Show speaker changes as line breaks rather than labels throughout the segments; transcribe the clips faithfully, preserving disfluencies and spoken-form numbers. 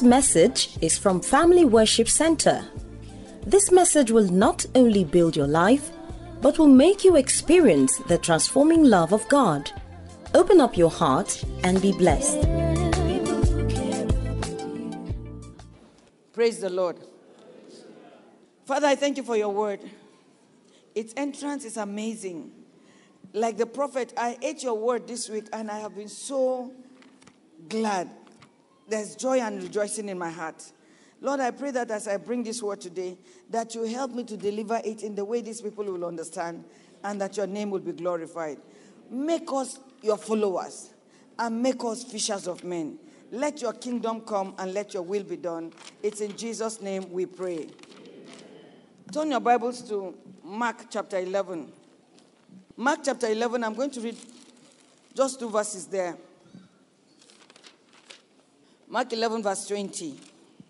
message is from Family Worship Center. This message will not only build your life, but will make you experience the transforming love of God. Open up your heart and be blessed.
Praise the Lord. Father, I thank you for your word. Its entrance is amazing. Like the prophet, I ate your word this week and I have been so glad. There's joy and rejoicing in my heart. Lord, I pray that as I bring this word today, that you help me to deliver it in the way these people will understand and that your name will be glorified. Make us your followers and make us fishers of men. Let your kingdom come and let your will be done. It's in Jesus' name we pray. Turn your Bibles to Mark chapter eleven. Mark chapter eleven, I'm going to read just two verses there. Mark eleven, verse twenty.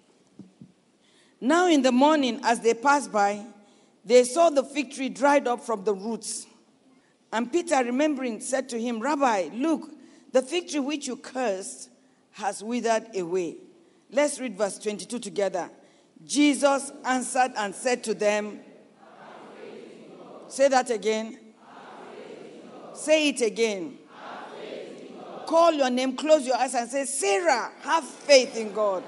Now in the morning, as they passed by, they saw the fig tree dried up from the roots. And Peter, remembering, said to him, Rabbi, look, the fig tree which you cursed has withered away. Let's read verse twenty-two together. Jesus answered and said to them, say that again. Say it again. Call your name, close your eyes and say, Sarah, have faith in God.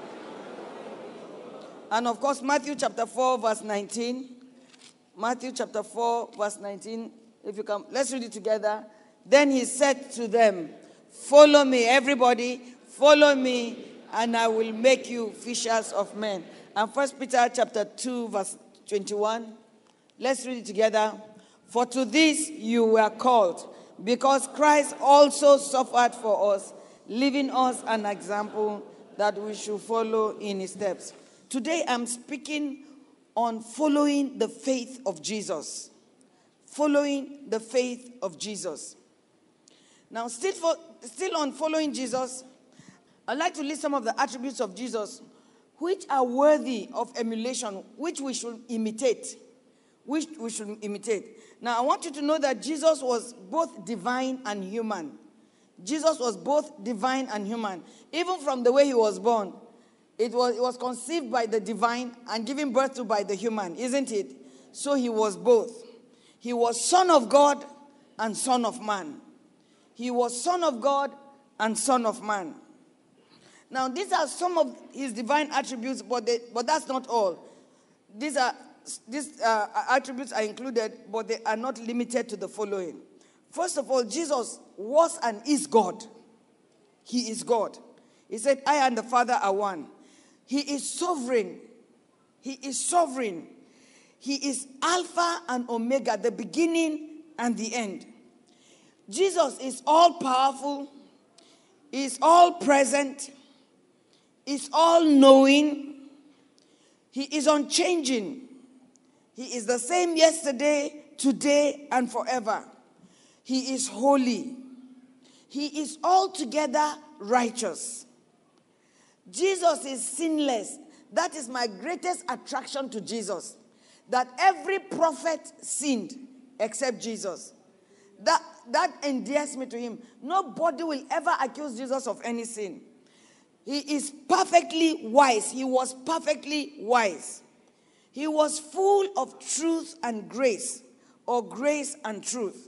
And of course, Matthew chapter four, verse nineteen. Matthew chapter four, verse nineteen. If you come, let's read it together. Then he said to them, follow me, everybody, follow me, and I will make you fishers of men. And First Peter chapter two, verse twenty-one. Let's read it together. For to this you were called, because Christ also suffered for us, leaving us an example that we should follow in his steps. Today I'm speaking on following the faith of Jesus. Following the faith of Jesus. Now, still, for, still on following Jesus, I'd like to list some of the attributes of Jesus which are worthy of emulation, which we should imitate. Which we should imitate. Now, I want you to know that Jesus was both divine and human. Jesus was both divine and human. Even from the way he was born, it was, it was conceived by the divine and given birth to by the human, isn't it? So he was both. He was Son of God and Son of man. He was Son of God and Son of man. Now, these are some of his divine attributes, but, they, but that's not all. These are These uh, attributes are included, but they are not limited to the following. First of all, Jesus was and is God. He is God. He said, I and the Father are one. He is sovereign. He is sovereign. He is Alpha and Omega, the beginning and the end. Jesus is all-powerful. He is all-present. He is all-knowing. He is unchanging. He is the same yesterday, today, and forever. He is holy. He is altogether righteous. Jesus is sinless. That is my greatest attraction to Jesus. That every prophet sinned except Jesus. That, that endears me to him. Nobody will ever accuse Jesus of any sin. He is perfectly wise. He was perfectly wise. He was full of truth and grace, or grace and truth.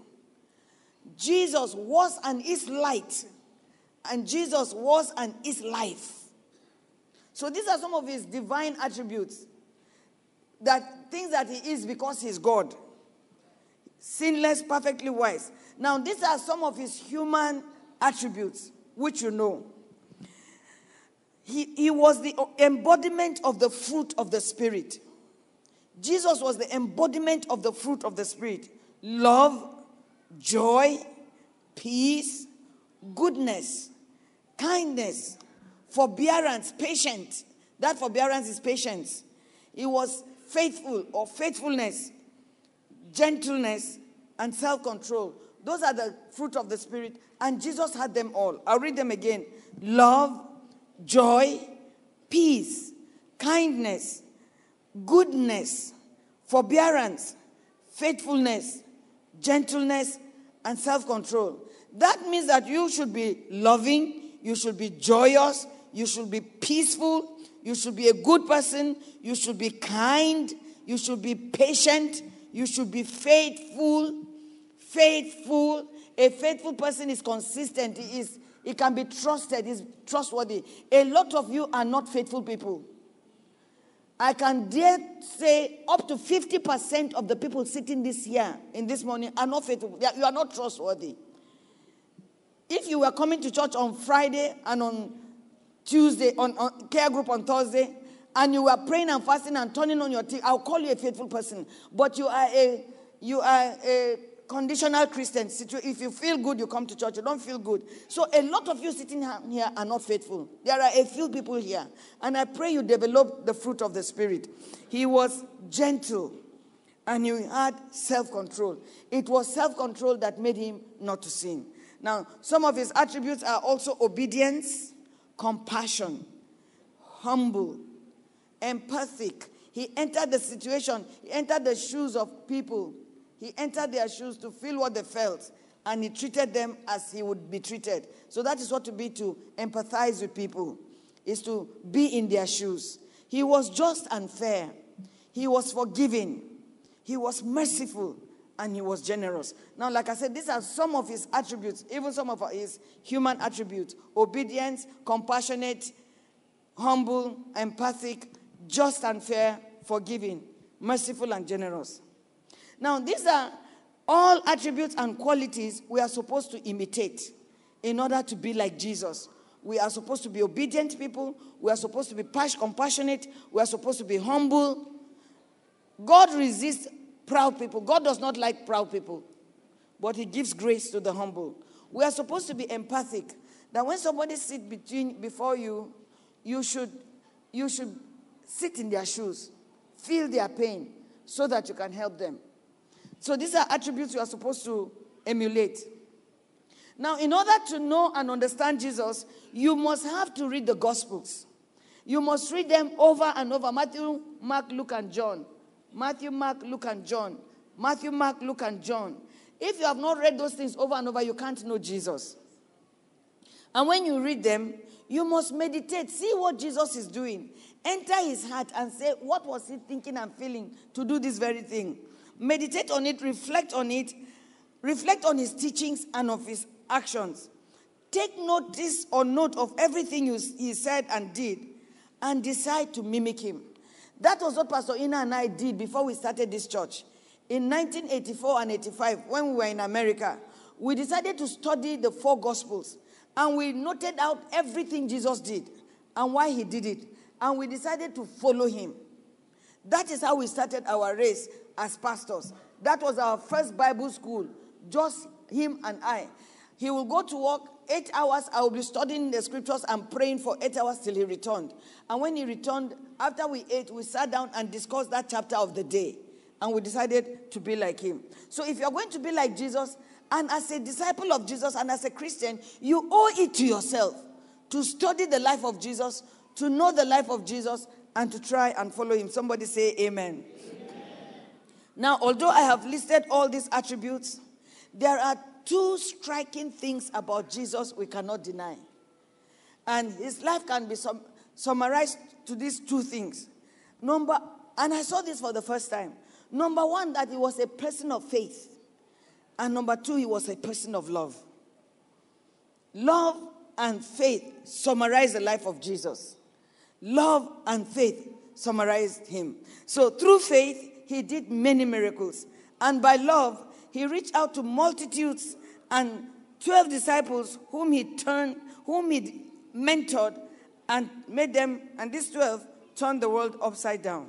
Jesus was and is light, and Jesus was and is life. So these are some of his divine attributes, that things that he is because he's God. Sinless, perfectly wise. Now, these are some of his human attributes, which you know. He, he was the embodiment of the fruit of the Spirit. Jesus was the embodiment of the fruit of the Spirit. Love, joy, peace, goodness, kindness, forbearance, patience. That forbearance is patience. He was faithful or faithfulness, gentleness, and self-control. Those are the fruit of the Spirit, and Jesus had them all. I'll read them again. Love, joy, peace, kindness, goodness, forbearance, faithfulness, gentleness, and self-control. That means that you should be loving, you should be joyous, you should be peaceful, You should be a good person. You should be kind. You should be patient. You should be faithful. Faithful. A faithful person is consistent. He is. He can be trusted. He's trustworthy. A lot of you are not faithful people. I can dare say up to fifty percent of the people sitting this year, in this morning, are not faithful. You are not trustworthy. If you were coming to church on Friday and on Tuesday, on, on care group on Thursday, and you were praying and fasting and turning on your teeth, I'll call you a faithful person. But you are a, you are a conditional Christian. If you feel good, you come to church. You don't feel good. So a lot of you sitting here are not faithful. There are a few people here. And I pray you develop the fruit of the Spirit. He was gentle and he had self-control. It was self-control that made him not to sin. Now, some of his attributes are also obedience, compassion, humble, empathic. He entered the situation. He entered the shoes of people. He entered their shoes to feel what they felt, and he treated them as he would be treated. So that is what to be, to empathize with people, is to be in their shoes. He was just and fair. He was forgiving. He was merciful, and he was generous. Now, like I said, these are some of his attributes, even some of his human attributes: obedience, compassionate, humble, empathic, just and fair, forgiving, merciful, and generous. Now, these are all attributes and qualities we are supposed to imitate in order to be like Jesus. We are supposed to be obedient people. We are supposed to be compassionate. We are supposed to be humble. God resists proud people. God does not like proud people, but he gives grace to the humble. We are supposed to be empathic, that when somebody sits between before you, you should, you should sit in their shoes, feel their pain, so that you can help them. So these are attributes you are supposed to emulate. Now, in order to know and understand Jesus, you must have to read the Gospels. You must read them over and over. Matthew, Mark, Luke, and John. Matthew, Mark, Luke, and John. Matthew, Mark, Luke, and John. If you have not read those things over and over, you can't know Jesus. And when you read them, you must meditate. See what Jesus is doing. Enter his heart and say, what was he thinking and feeling to do this very thing? Meditate on it, reflect on it, reflect on his teachings and of his actions. Take notice or note of everything you, he said and did, and decide to mimic him. That was what Pastor Ina and I did before we started this church. In nineteen eighty-four and eighty-five, when we were in America, we decided to study the four Gospels, and we noted out everything Jesus did and why he did it, and we decided to follow him. That is how we started our race as pastors. That was our first Bible school, just him and I. He will go to work eight hours. I will be studying the scriptures and praying for eight hours till he returned. And when he returned, after we ate, we sat down and discussed that chapter of the day. And we decided to be like him. So if you're going to be like Jesus, and as a disciple of Jesus and as a Christian, you owe it to yourself to study the life of Jesus, to know the life of Jesus, and to try and follow him. Somebody say amen. Now, although I have listed all these attributes, there are two striking things about Jesus we cannot deny. And his life can be sum- summarized to these two things. Number, and I saw this for the first time. Number one, that he was a person of faith. And number two, he was a person of love. Love and faith summarize the life of Jesus. Love and faith summarized him. So through faith, he did many miracles. And by love, he reached out to multitudes and twelve disciples whom he turned, whom he mentored and made them, and these twelve turned the world upside down.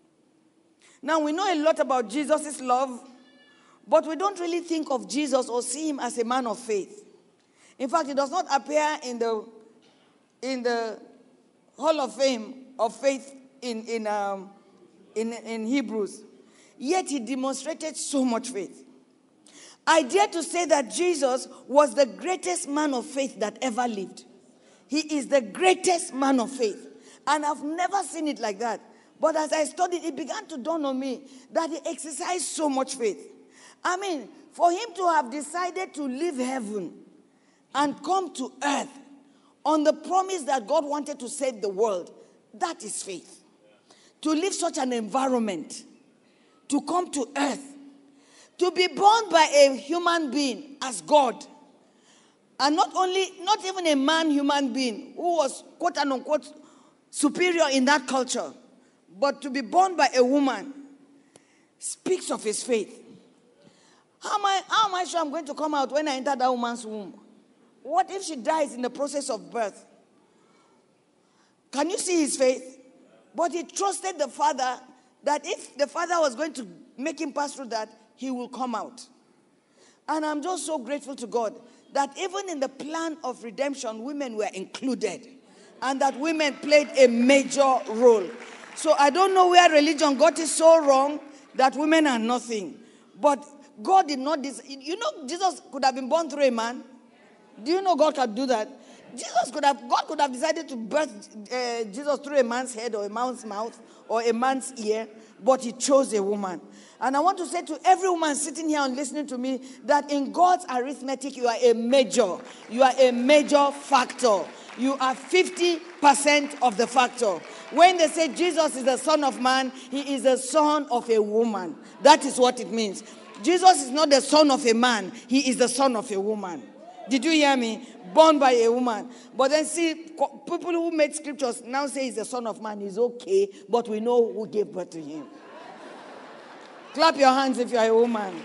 Now, we know a lot about Jesus' love, but we don't really think of Jesus or see him as a man of faith. In fact, he does not appear in the, in the Hall of Fame of Faith in, in, um, in, in Hebrews. Yet he demonstrated so much faith. I dare to say that Jesus was the greatest man of faith that ever lived. He is the greatest man of faith. And I've never seen it like that. But as I studied, it began to dawn on me that he exercised so much faith. I mean, for him to have decided to leave heaven and come to earth on the promise that God wanted to save the world, That is faith. To live such an environment, to come to earth, to be born by a human being as God. And not only, not even a man human being who was quote unquote superior in that culture, but to be born by a woman speaks of his faith. How am I, how am I sure I'm going to come out when I enter that woman's womb? What if she dies in the process of birth? Can you see his faith? But he trusted the father that if the father was going to make him pass through that, he will come out. And I'm just so grateful to God that even in the plan of redemption, women were included. And that women played a major role. So I don't know where religion got it so wrong that women are nothing. But God did not, dis- you know, Jesus could have been born through a man. Do you know God can do that? Jesus could have, God could have decided to birth uh, Jesus through a man's head or a man's mouth or a man's ear, but he chose a woman. And I want to say to every woman sitting here and listening to me that in God's arithmetic, you are a major. You are a major factor. You are fifty percent of the factor. When they say Jesus is the Son of Man, he is the son of a woman. That is what it means. Jesus is not the son of a man. He is the son of a woman. Did you hear me? Born by a woman. But then see, people who made scriptures now say he's the son of man. He's okay, but we know who gave birth to him. Clap your hands if you are a woman.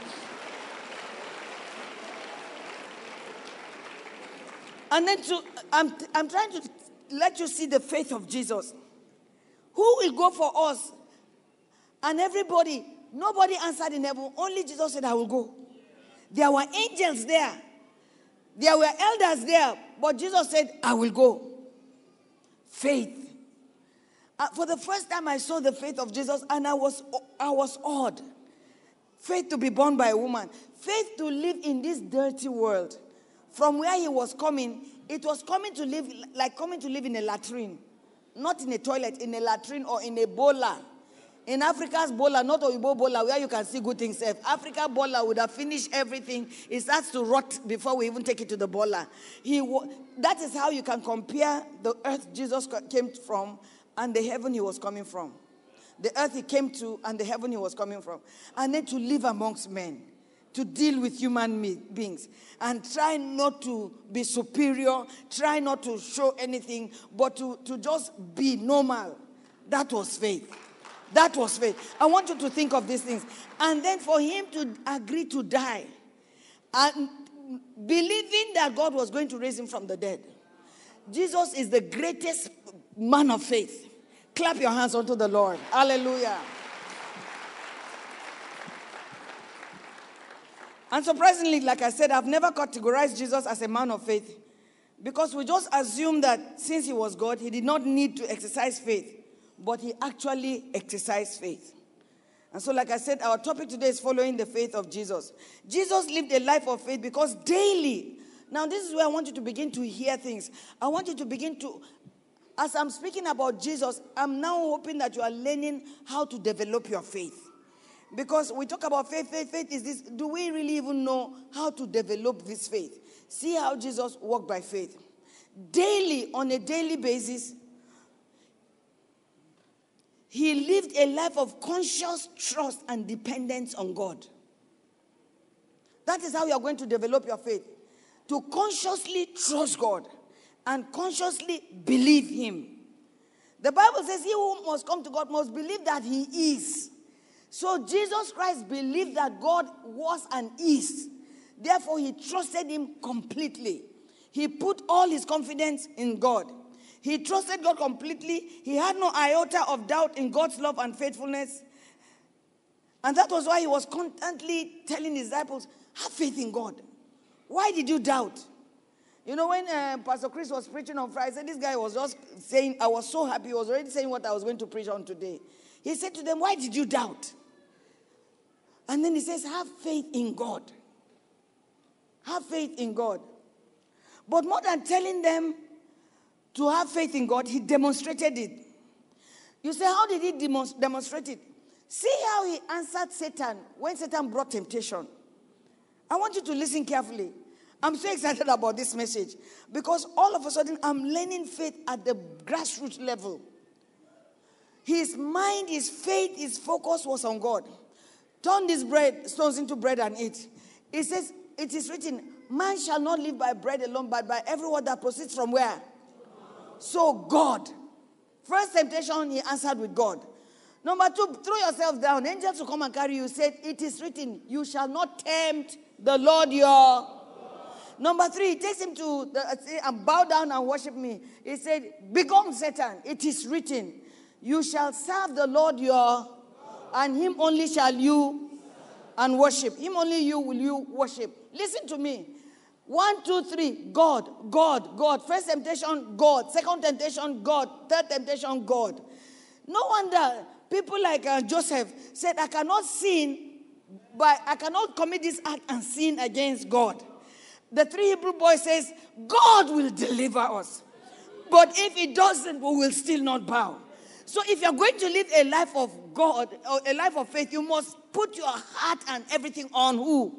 And then to, I'm, I'm trying to let you see the faith of Jesus. Who will go for us? And everybody, nobody answered in heaven. Only Jesus said, I will go. There were angels there. There were elders there. But Jesus said, I will go. Faith. Uh, for the first time I saw the faith of Jesus and I was, I was awed. Faith to be born by a woman. Faith to live in this dirty world. From where he was coming, it was coming to live, like coming to live in a latrine. Not in a toilet, in a latrine or in a bola. In Africa's bola, not Oyibo bola, where you can see good things. Africa bola would have finished everything. It starts to rot before we even take it to the bola. He, that is how you can compare the earth Jesus came from and the heaven he was coming from. The earth he came to and the heaven he was coming from. And then to live amongst men. To deal with human beings. And try not to be superior. Try not to show anything. But to, to just be normal. That was faith. That was faith. I want you to think of these things. And then for him to agree to die. And believing that God was going to raise him from the dead. Jesus is the greatest man of faith. Clap your hands unto the Lord. Hallelujah. And surprisingly, like I said, I've never categorized Jesus as a man of faith. Because we just assume that since he was God, he did not need to exercise faith. But he actually exercised faith. And so like I said, our topic today is following the faith of Jesus. Jesus lived a life of faith because daily. Now this is where I want you to begin to hear things. I want you to begin to, as I'm speaking about Jesus, I'm now hoping that you are learning how to develop your faith. Because we talk about faith, faith, faith is this. Do we really even know how to develop this faith? See how Jesus walked by faith. Daily, on a daily basis, he lived a life of conscious trust and dependence on God. That is how you are going to develop your faith. To consciously trust God and consciously believe him. The Bible says he who must come to God must believe that he is. So Jesus Christ believed that God was and is. Therefore, he trusted him completely. He put all his confidence in God. He trusted God completely. He had no iota of doubt in God's love and faithfulness. And that was why he was constantly telling his disciples, have faith in God. Why did you doubt? You know, when uh, Pastor Chris was preaching on Friday, this guy was just saying, I was so happy. He was already saying what I was going to preach on today. He said to them, why did you doubt? And then he says, have faith in God. Have faith in God. But more than telling them to have faith in God, he demonstrated it. You say, how did he demonst- demonstrate it? See how he answered Satan when Satan brought temptation. I want you to listen carefully. I'm so excited about this message because all of a sudden I'm learning faith at the grassroots level. His mind, his faith, his focus was on God. Turn these bread, stones into bread and eat. It says, it is written, man shall not live by bread alone, but by every word that proceeds from where? So God. First temptation, he answered with God. Number two, throw yourself down. Angels will come and carry you. Said, it is written, you shall not tempt the Lord your... Number three, he takes him to the, and bow down and worship me. He said, begone Satan, it is written, you shall serve the Lord your... and him only shall you and worship. Him only you will you worship. Listen to me. One, two, three. God, God, God. First temptation, God. Second temptation, God. Third temptation, God. No wonder people like uh, Joseph said, I cannot sin, but I cannot commit this act and sin against God. The three Hebrew boys says, God will deliver us. But if he doesn't, we will still not bow. So if you're going to live a life of God, or a life of faith, you must put your heart and everything on who?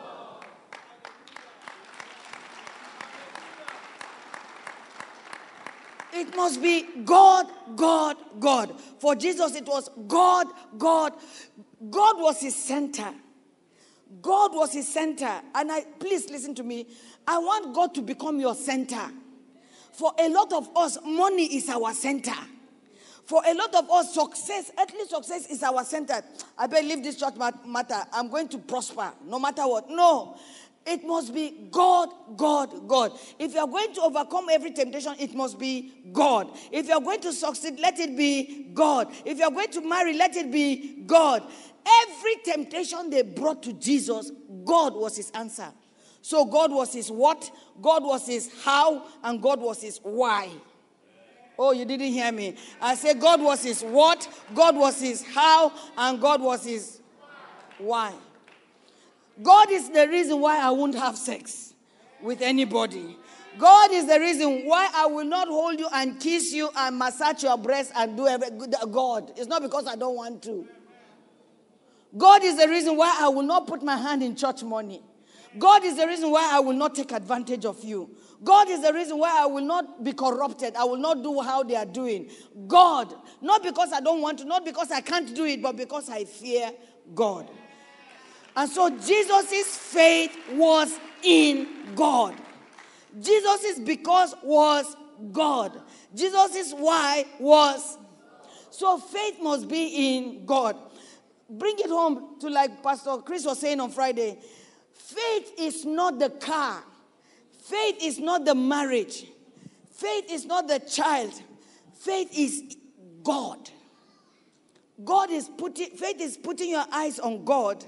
It must be God, God, God. For Jesus, it was God, God. God was his center. God was his center. And I, please listen to me. I want God to become your center. For a lot of us, money is our center. For a lot of us, success, earthly success is our center. I better leave this church matter. I'm going to prosper no matter what. No. It must be God, God, God. If you are going to overcome every temptation, it must be God. If you are going to succeed, let it be God. If you are going to marry, let it be God. Every temptation they brought to Jesus, God was his answer. So God was his what, God was his how, and God was his why. Oh, you didn't hear me. I said God was his what, God was his how, and God was his why. God is the reason why I won't have sex with anybody. God is the reason why I will not hold you and kiss you and massage your breast and do everything. God. It's not because I don't want to. God is the reason why I will not put my hand in church money. God is the reason why I will not take advantage of you. God is the reason why I will not be corrupted. I will not do how they are doing. God. Not because I don't want to, not because I can't do it, but because I fear God. And so Jesus' faith was in God. Jesus' because was God. Jesus' why was. So faith must be in God. Bring it home to like Pastor Chris was saying on Friday. Faith is not the car. Faith is not the marriage. Faith is not the child. Faith is God. God is putting, faith is putting your eyes on God,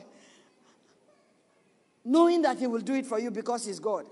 knowing that he will do it for you because he's God.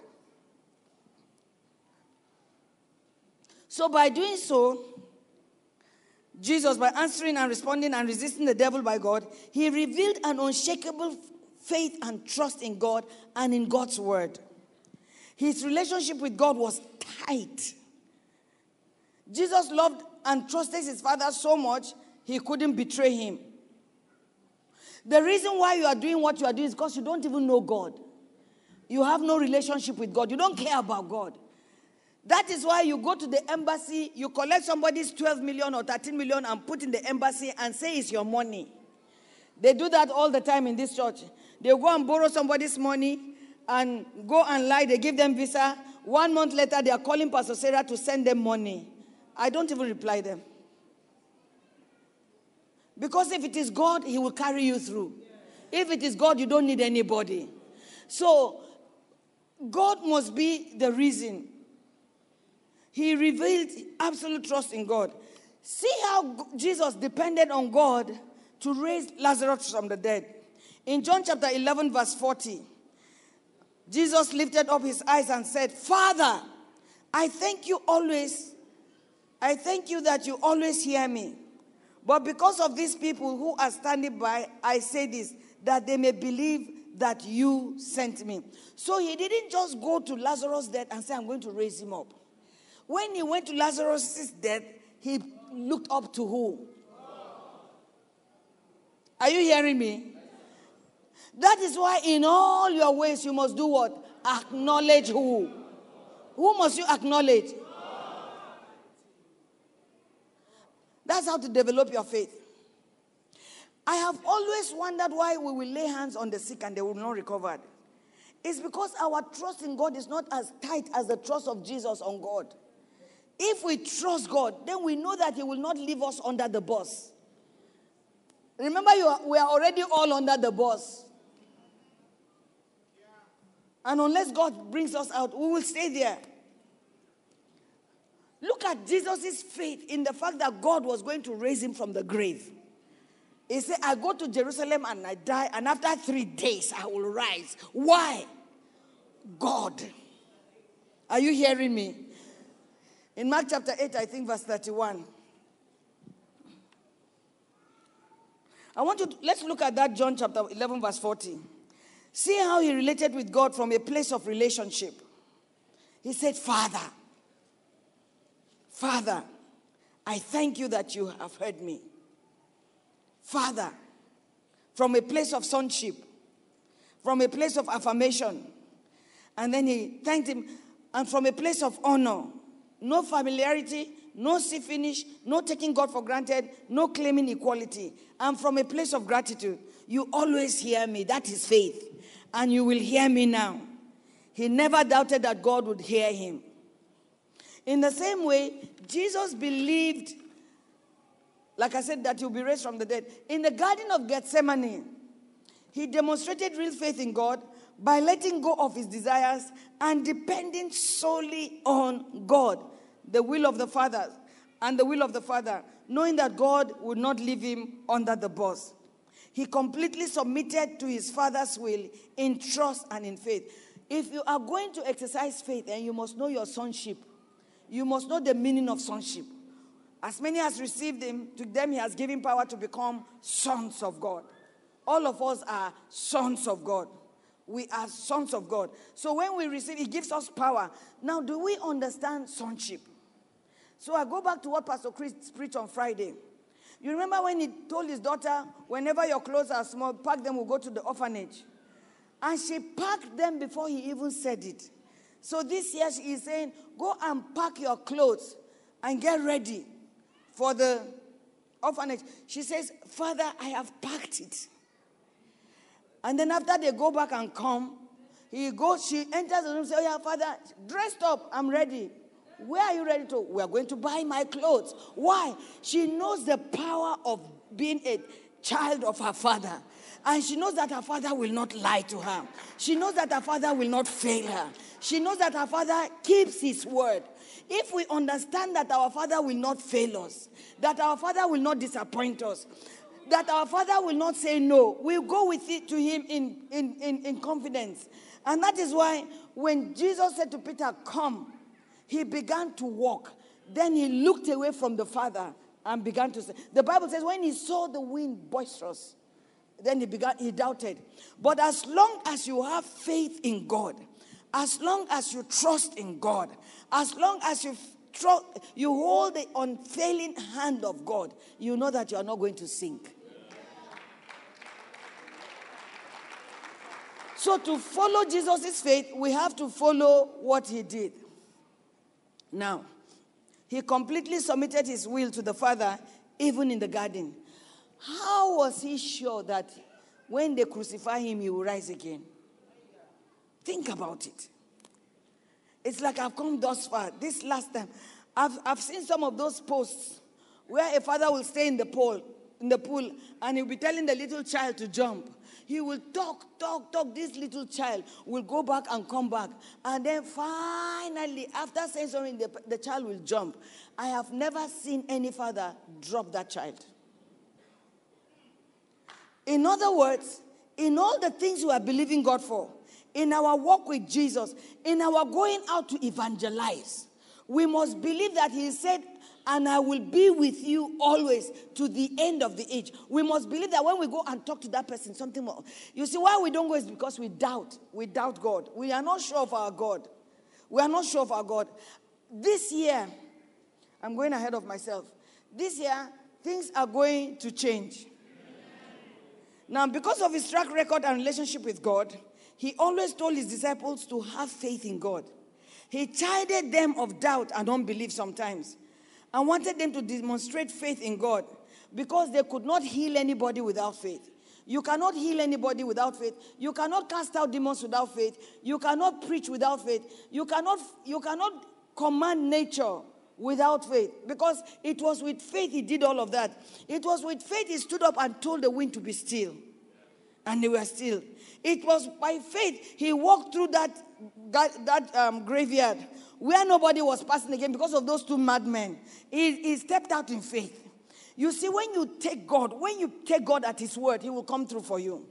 So by doing so, Jesus, by answering and responding and resisting the devil by God, he revealed an unshakable faith and trust in God and in God's word. His relationship with God was tight. Jesus loved and trusted his Father so much, he couldn't betray him. The reason why you are doing what you are doing is because you don't even know God. You have no relationship with God. You don't care about God. That is why you go to the embassy, you collect somebody's twelve million or thirteen million and put in the embassy and say it's your money. They do that all the time in this church. They go and borrow somebody's money and go and lie. They give them visa. One month later, they are calling Pastor Sarah to send them money. I don't even reply them. Because if it is God, he will carry you through. If it is God, you don't need anybody. So, God must be the reason. He revealed absolute trust in God. See how Jesus depended on God to raise Lazarus from the dead. In John chapter eleven, verse forty, Jesus lifted up his eyes and said, Father, I thank you always. I thank you that you always hear me. But because of these people who are standing by, I say this, that they may believe that you sent me. So he didn't just go to Lazarus' death and say, I'm going to raise him up. When he went to Lazarus' death, he looked up to who? Are you hearing me? That is why in all your ways you must do what? Acknowledge who? Who must you acknowledge? That's how to develop your faith. I have always wondered why we will lay hands on the sick and they will not recover. It's because our trust in God is not as tight as the trust of Jesus on God. If we trust God, then we know that he will not leave us under the bus. Remember, you are, we are already all under the bus. And unless God brings us out, we will stay there. Look at Jesus' faith in the fact that God was going to raise him from the grave. He said, I go to Jerusalem and I die, and after three days I will rise. Why? God. Are you hearing me? In Mark chapter eight, I think verse thirty-one. I want you to, let's look at that John chapter eleven verse forty. See how he related with God from a place of relationship. He said, Father, Father, I thank you that you have heard me. Father, from a place of sonship, from a place of affirmation. And then he thanked him, and from a place of honor. No familiarity, no see finish, no taking God for granted, no claiming equality. And from a place of gratitude, you always hear me. That is faith. And you will hear me now. He never doubted that God would hear him. In the same way, Jesus believed, like I said, that he'll be raised from the dead. In the Garden of Gethsemane, he demonstrated real faith in God by letting go of his desires and depending solely on God, the will of the Father, and the will of the Father, knowing that God would not leave him under the bus. He completely submitted to his Father's will in trust and in faith. If you are going to exercise faith, then you must know your sonship. You must know the meaning of sonship. As many as received him, to them he has given power to become sons of God. All of us are sons of God. We are sons of God. So when we receive, he gives us power. Now, do we understand sonship? So I go back to what Pastor Chris preached on Friday. You remember when he told his daughter, whenever your clothes are small, pack them, we'll go to the orphanage. And she packed them before he even said it. So this year she is saying, go and pack your clothes and get ready for the orphanage. She says, Father, I have packed it. And then after they go back and come, he goes, she enters the room and says, oh yeah, Father, dressed up, I'm ready. Where are you ready to? We are going to buy my clothes. Why? She knows the power of being a child of her father. And she knows that her father will not lie to her. She knows that her father will not fail her. She knows that her father keeps his word. If we understand that our father will not fail us, that our father will not disappoint us, that our father will not say no, we'll go with it to him in, in, in, in confidence. And that is why when Jesus said to Peter, come, he began to walk. Then he looked away from the Father and began to say. The Bible says when he saw the wind boisterous, then he began, he doubted. But as long as you have faith in God, as long as you trust in God, as long as you tr- you hold the unfailing hand of God, you know that you are not going to sink. So to follow Jesus' faith, we have to follow what he did. Now, he completely submitted his will to the Father, even in the garden. How was he sure that when they crucify him, he will rise again? Think about it. It's like I've come thus far. This last time, I've, I've seen some of those posts where a father will stay in the pool, in the pool, and he'll be telling the little child to jump. He will talk, talk, talk. This little child will go back and come back. And then finally, after saying something, the, the child will jump. I have never seen any father drop that child. In other words, in all the things we are believing God for, in our walk with Jesus, in our going out to evangelize, we must believe that he said, and I will be with you always to the end of the age. We must believe that when we go and talk to that person, something more. You see, why we don't go is because we doubt. We doubt God. We are not sure of our God. We are not sure of our God. This year, I'm going ahead of myself. This year, things are going to change. Now, because of his track record and relationship with God, he always told his disciples to have faith in God. He chided them of doubt and unbelief sometimes. and wanted them to demonstrate faith in God because they could not heal anybody without faith. You cannot heal anybody without faith. You cannot cast out demons without faith. You cannot preach without faith. You cannot, you cannot command nature without faith. Because it was with faith he did all of that. It was with faith he stood up and told the wind to be still. And they were still. It was by faith he walked through that, that, that um, graveyard where nobody was passing again because of those two madmen. He, he stepped out in faith. You see, when you take God, when you take God at his word, he will come through for you.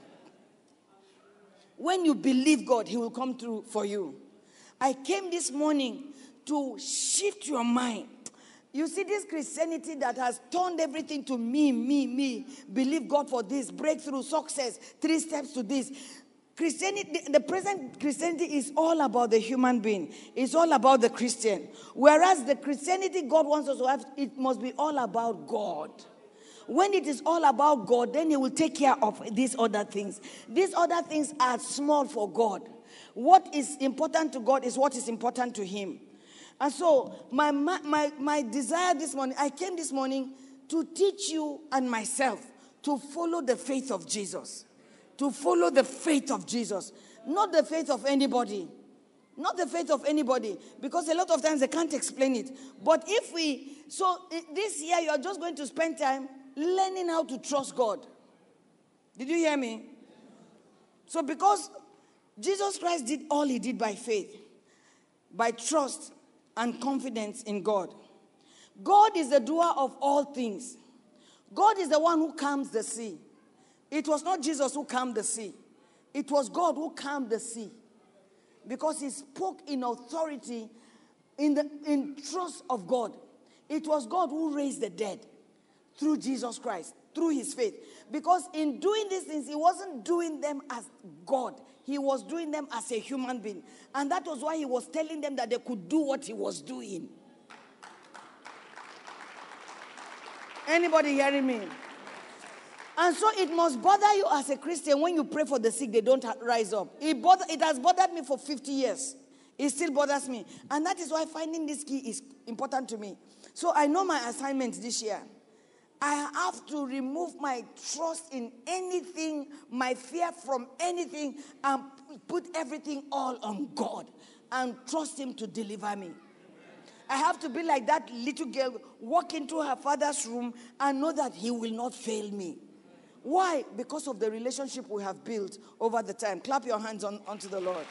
When you believe God, he will come through for you. I came this morning to shift your mind. You see, this Christianity that has turned everything to me, me, me, believe God for this, breakthrough, success, three steps to this. Christianity, the present Christianity is all about the human being. It's all about the Christian. Whereas the Christianity God wants us to have, it must be all about God. When it is all about God, then he will take care of these other things. These other things are small for God. What is important to God is what is important to him. And so my, my, my desire this morning, I came this morning to teach you and myself to follow the faith of Jesus. To follow the faith of Jesus. Not the faith of anybody. Not the faith of anybody. Because a lot of times they can't explain it. But if we, so this year you are just going to spend time learning how to trust God. Did you hear me? So because Jesus Christ did all he did by faith. By trust and confidence in God. God is the doer of all things. God is the one who calms the sea. It was not Jesus who calmed the sea. It was God who calmed the sea. Because he spoke in authority, in the in trust of God. It was God who raised the dead through Jesus Christ, through his faith. Because in doing these things, he wasn't doing them as God. He was doing them as a human being. And that was why he was telling them that they could do what he was doing. Anybody hearing me? And so it must bother you as a Christian when you pray for the sick, they don't rise up. It, bother, it has bothered me for fifty years. It still bothers me. And that is why finding this key is important to me. So I know my assignment this year. I have to remove my trust in anything, my fear from anything, and put everything all on God and trust him to deliver me. I have to be like that little girl, walk into her father's room and know that he will not fail me. Why? Because of the relationship we have built over the time. Clap your hands on, onto the Lord.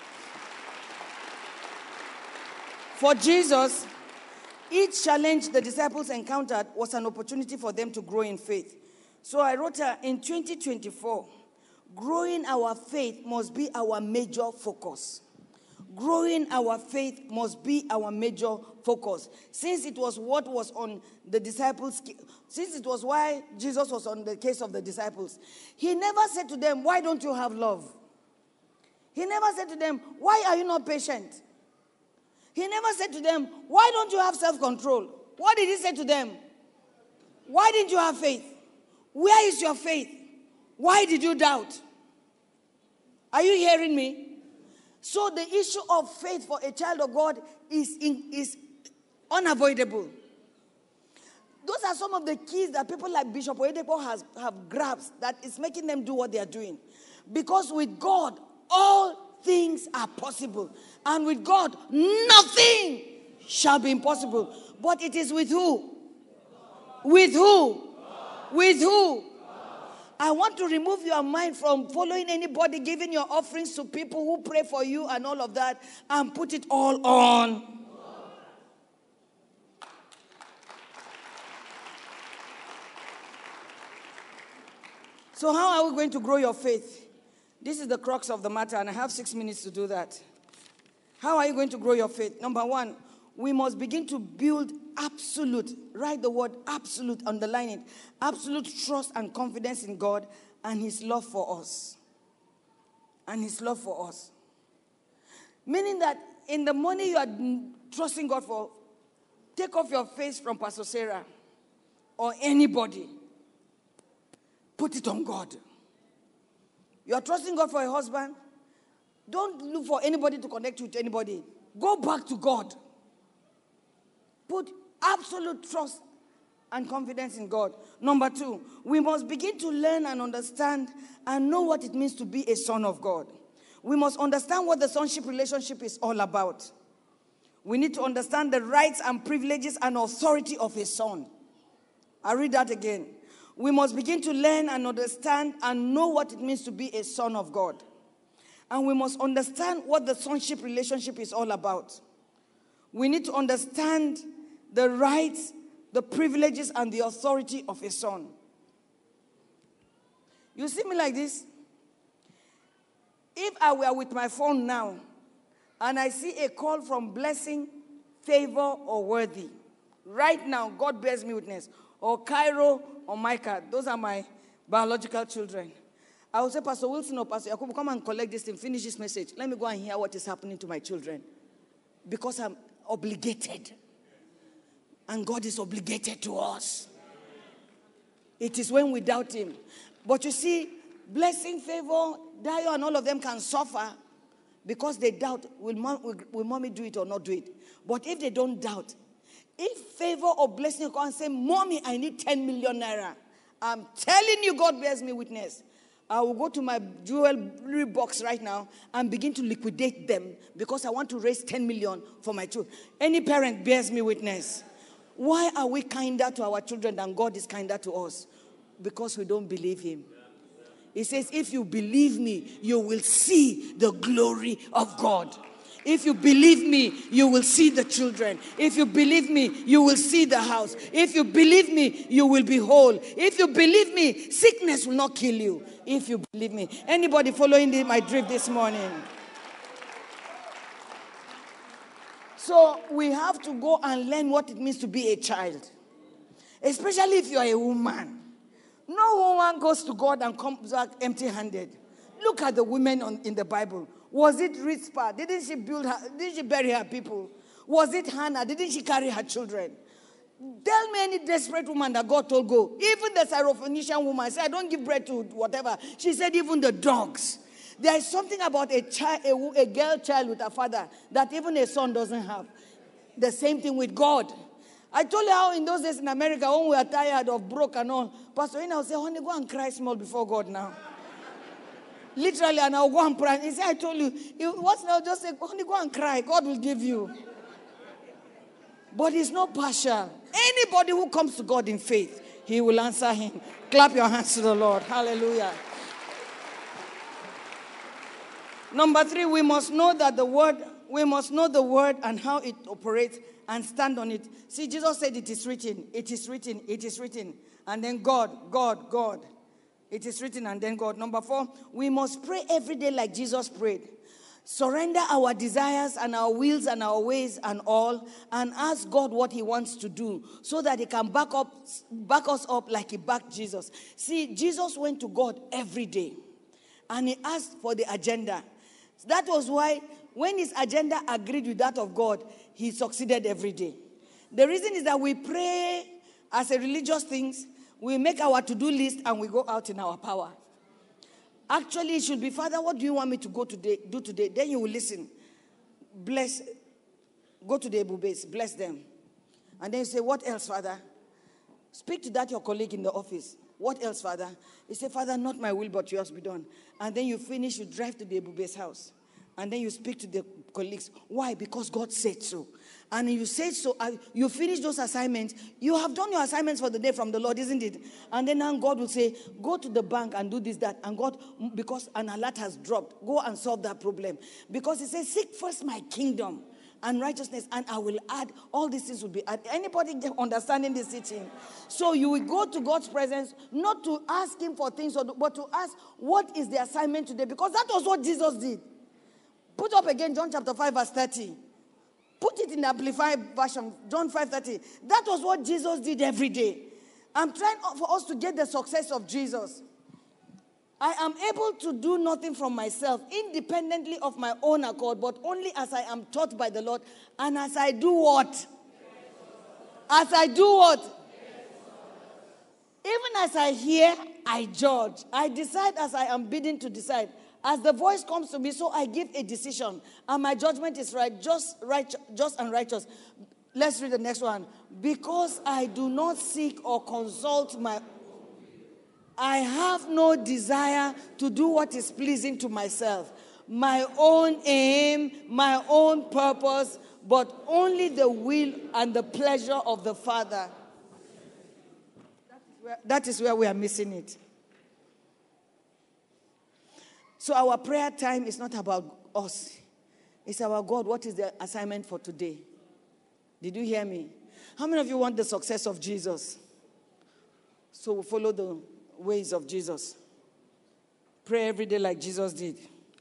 For Jesus, each challenge the disciples encountered was an opportunity for them to grow in faith. So I wrote her in twenty twenty-four, growing our faith must be our major focus. Growing our faith must be our major focus. Since it was what was on the disciples, since it was why Jesus was on the case of the disciples, he never said to them, why don't you have love? He never said to them, why are you not patient? He never said to them, why don't you have self-control? What did he say to them? Why didn't you have faith? Where is your faith? Why did you doubt? Are you hearing me? So the issue of faith for a child of God is, in, is unavoidable. Those are some of the keys that people like Bishop Oyedepo has have grasped that is making them do what they are doing. Because with God, all things are possible. And with God, nothing shall be impossible. But it is with who? With who? With who? I want to remove your mind from following anybody, giving your offerings to people who pray for you and all of that, and put it all on. So how are we going to grow your faith? This is the crux of the matter, and I have six minutes to do that. How are you going to grow your faith? Number one, we must begin to build absolute, write the word absolute, underline it, absolute trust and confidence in God and his love for us. And his love for us. Meaning that in the money you are trusting God for, take off your face from Pastor Sarah or anybody. Put it on God. You are trusting God for a husband. Don't look for anybody to connect you to anybody. Go back to God. Put Absolute trust and confidence in God. Number two, we must begin to learn and understand and know what it means to be a son of God. We must understand what the sonship relationship is all about. We need to understand the rights and privileges and authority of a son. I read that again. We must begin to learn and understand and know what it means to be a son of God. And we must understand what the sonship relationship is all about. We need to understand the rights, the privileges, and the authority of a son. You see me like this? If I were with my phone now, and I see a call from Blessing, Favor, or Worthy, right now, God bears me witness, or Cairo, or Micah, those are my biological children. I will say, Pastor Wilson or Pastor Yakubu, come and collect this thing, finish this message. Let me go and hear what is happening to my children. Because I'm obligated. And God is obligated to us. It is when we doubt him. But you see, Blessing, Favor, Dio, and all of them can suffer because they doubt, will, mom, will, will mommy do it or not do it? But if they don't doubt, if Favor or Blessing come and say, Mommy, I need ten million naira. I'm telling you, God bears me witness. I will go to my jewelry box right now and begin to liquidate them because I want to raise ten million for my children. Any parent bears me witness. Why are we kinder to our children than God is kinder to us? Because we don't believe him. He says, if you believe me, you will see the glory of God. If you believe me, you will see the children. If you believe me, you will see the house. If you believe me, you will be whole. If you believe me, sickness will not kill you. If you believe me. Anybody following the, my drift this morning? So we have to go and learn what it means to be a child. Especially if you are a woman. No woman goes to God and comes back empty-handed. Look at the women on, in the Bible. Was it Rizpah? Didn't she build her, didn't she bury her people? Was it Hannah? Didn't she carry her children? Tell me any desperate woman that God told go. Even the Syrophoenician woman said, I don't give bread to whatever. She said, even the dogs. There is something about a child, a, a girl child with a father that even a son doesn't have. The same thing with God. I told you how in those days in America, when we were tired of broke and all, Pastor Ina will say, honey, go and cry small before God now. Literally, and I'll go and pray. He said, I told you, what's now? Just say, honey, go and cry. God will give you. But he's not partial. Anybody who comes to God in faith, he will answer him. Clap your hands to the Lord. Hallelujah. Number three, we must know that the word, we must know the word and how it operates and stand on it. See, Jesus said it is written, it is written, it is written. And then God, God, God. It is written and then God. Number four, we must pray every day like Jesus prayed. Surrender our desires and our wills and our ways and all and ask God what he wants to do so that he can back up, back us up like he backed Jesus. See, Jesus went to God every day and he asked for the agenda. That was why when his agenda agreed with that of God, he succeeded every day. The reason is that we pray as a religious thing. We make our to-do list and we go out in our power. Actually, it should be, Father, what do you want me to go today, do today? Then you will listen. Bless, go to the Ebubes, bless them. And then you say, what else, Father? Speak to that your colleague in the office. What else, Father? You say, Father, not my will, but yours be done. And then you finish, you drive to the Ebube's house. And then you speak to the colleagues. Why? Because God said so. And you said so, uh, you finish those assignments. You have done your assignments for the day from the Lord, isn't it? And then now God will say, go to the bank and do this, that. And God, because an alert has dropped, go and solve that problem. Because he says, seek first my kingdom and righteousness, and I will add, all these things will be added. Anybody understanding this teaching? So you will go to God's presence, not to ask him for things, but to ask, what is the assignment today? Because that was what Jesus did. Put up again John chapter five verse thirty. Put it in the Amplified version, John five thirty. That was what Jesus did every day. I'm trying for us to get the success of Jesus. I am able to do nothing from myself, independently of my own accord, but only as I am taught by the Lord. And as I do what? As I do what? Even as I hear, I judge. I decide as I am bidden to decide. As the voice comes to me, so I give a decision. And my judgment is right, just, right, just and righteous. Let's read the next one. Because I do not seek or consult my... I have no desire to do what is pleasing to myself, my own aim, my own purpose, but only the will and the pleasure of the Father. That is where, that is where we are missing it. So our prayer time is not about us. It's about God. What is the assignment for today? Did you hear me? How many of you want the success of Jesus? So we follow the ways of Jesus. Pray every day like Jesus did.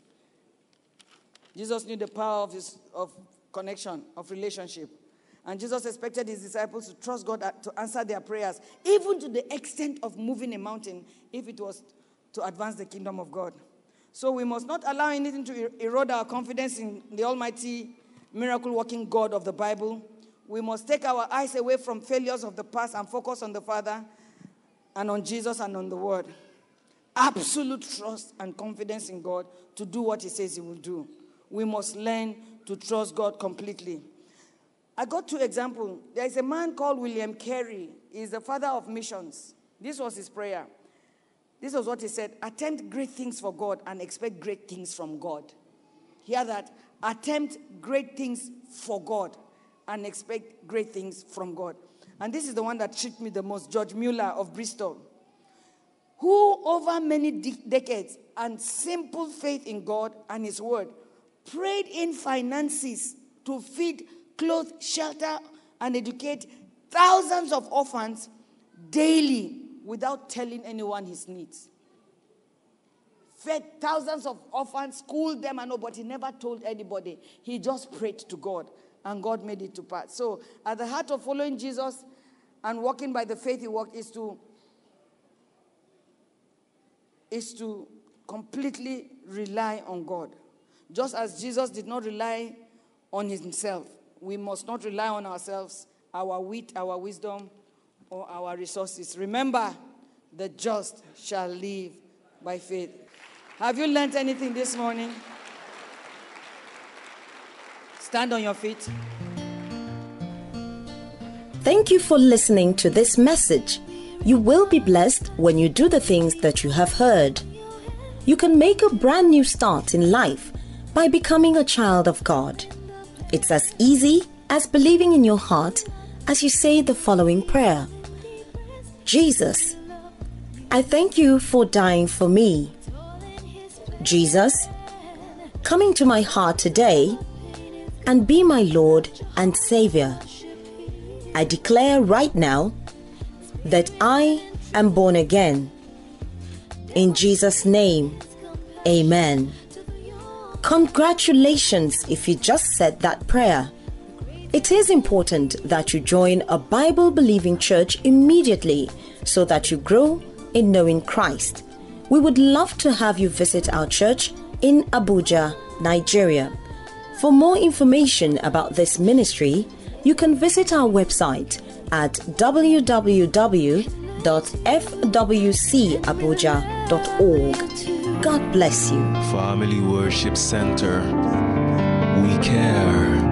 Jesus knew the power of his of connection, of relationship. And Jesus expected his disciples to trust God to answer their prayers, even to the extent of moving a mountain, if it was to advance the kingdom of God. So we must not allow anything to erode our confidence in the almighty, miracle-working God of the Bible. We must take our eyes away from failures of the past and focus on the Father and on Jesus and on the Word. Absolute trust and confidence in God to do what he says he will do. We must learn to trust God completely. I got two examples. There is a man called William Carey. He is the father of missions. This was his prayer. This was what he said: attempt great things for God and expect great things from God. Hear that? Attempt great things for God and expect great things from God. And this is the one that shook me the most, George Mueller of Bristol, who over many de- decades and simple faith in God and his word prayed in finances to feed, clothe, shelter, and educate thousands of orphans daily without telling anyone his needs. Fed thousands of orphans, schooled them, and all, but he never told anybody. He just prayed to God, and God made it to pass. So at the heart of following Jesus and walking by the faith he walked is to, is to completely rely on God. Just as Jesus did not rely on himself, we must not rely on ourselves, our wit, our wisdom, or our resources. Remember, the just shall live by faith. Have you learned anything this morning? Stand on your feet.
Thank you for listening to this message. You will be blessed when you do the things that you have heard. You can make a brand new start in life by becoming a child of God. It's as easy as believing in your heart as you say the following prayer. Jesus, I thank you for dying for me. Jesus, come into my heart today and be my Lord and Savior. I declare right now that I am born again. In Jesus' name, amen. Congratulations if you just said that prayer. It is important that you join a Bible-believing church immediately so that you grow in knowing Christ. We would love to have you visit our church in Abuja, Nigeria. For more information about this ministry, you can visit our website at w w w dot f w c abuja dot org. God bless you.
Family Worship Center. We care.